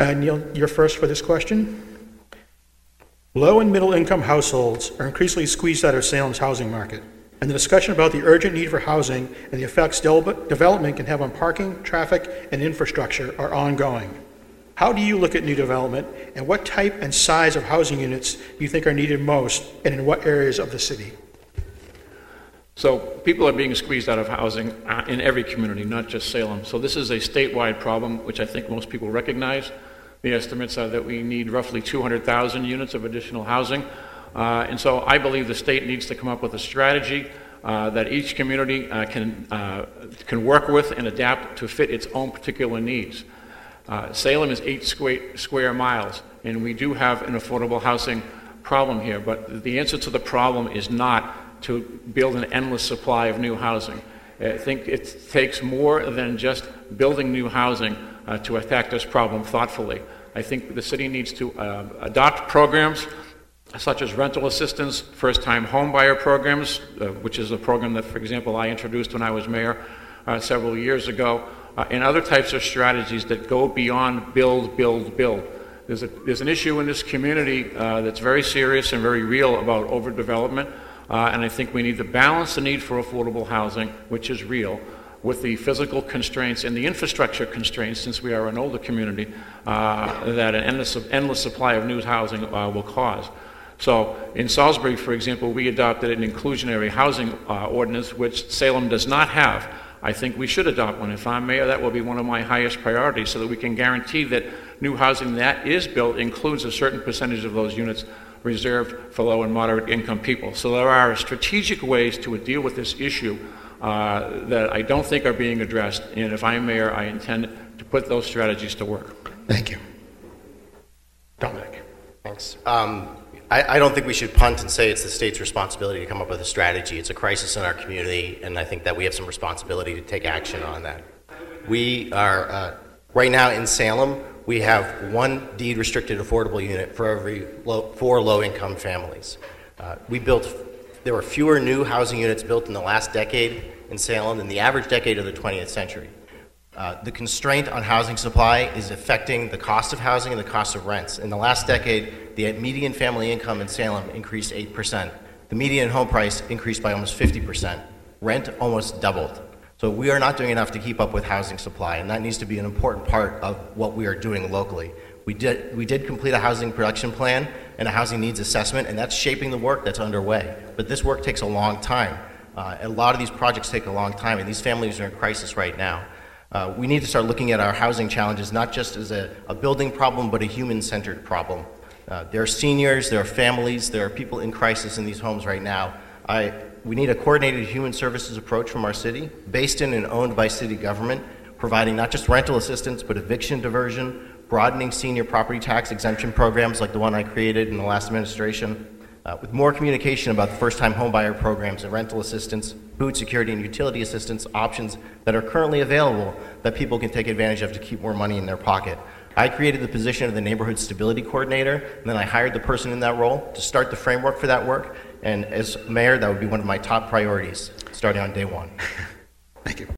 Neil, you're first for this question. Low and middle income households are increasingly squeezed out of Salem's housing market, and the discussion about the urgent need for housing and the effects development can have on parking, traffic, and infrastructure are ongoing. How do you look at new development, and what type and size of housing units do you think are needed most, and in what areas of the city? So people are being squeezed out of housing in every community, not just Salem. So this is a statewide problem, which I think most people recognize. The estimates are that we need roughly 200,000 units of additional housing. And so I believe the state needs to come up with a strategy that each community can work with and adapt to fit its own particular needs. Salem is 8 square miles, and we do have an affordable housing problem here, but the answer to the problem is not to build an endless supply of new housing. I think it takes more than just building new housing to attack this problem thoughtfully. I think the city needs to adopt programs such as rental assistance, first-time homebuyer programs, which is a program that, for example, I introduced when I was mayor several years ago, and other types of strategies that go beyond build, build, build. There's an issue in this community that's very serious and very real about overdevelopment. And I think we need to balance the need for affordable housing, which is real, with the physical constraints and the infrastructure constraints, since we are an older community, that an endless supply of new housing will cause. So in Salisbury, for example, we adopted an inclusionary housing ordinance, which Salem does not have. I think we should adopt one. If I'm mayor, that will be one of my highest priorities, so that we can guarantee that new housing that is built includes a certain percentage of those units reserved for low and moderate income people. So there are strategic ways to deal with this issue that I don't think are being addressed, and if I'm mayor, I intend to put those strategies to work. Thank you. Dominic. Thanks. I don't think we should punt and say it's the state's responsibility to come up with a strategy. It's a crisis in our community, and I think that we have some responsibility to take action on that. We are, right now in Salem, we have one deed-restricted affordable unit for every 4 low-income families. There were fewer new housing units built in the last decade in Salem than the average decade of the 20th century. The constraint on housing supply is affecting the cost of housing and the cost of rents. In the last decade, the median family income in Salem increased 8%. The median home price increased by almost 50%. Rent almost doubled. So we are not doing enough to keep up with housing supply, and that needs to be an important part of what we are doing locally. We did complete a housing production plan and a housing needs assessment, and that's shaping the work that's underway. But this work takes a long time. A lot of these projects take a long time, and these families are in crisis right now. We need to start looking at our housing challenges not just as a building problem, but a human-centered problem. There are seniors, there are families, there are people in crisis in these homes right now. We need a coordinated human services approach from our city, based in and owned by city government, providing not just rental assistance, but eviction diversion, broadening senior property tax exemption programs like the one I created in the last administration, with more communication about the first-time homebuyer programs and rental assistance, food security and utility assistance options that are currently available that people can take advantage of to keep more money in their pocket. I created the position of the Neighborhood Stability Coordinator, and then I hired the person in that role to start the framework for that work, and as mayor, that would be one of my top priorities, starting on day one. Thank you.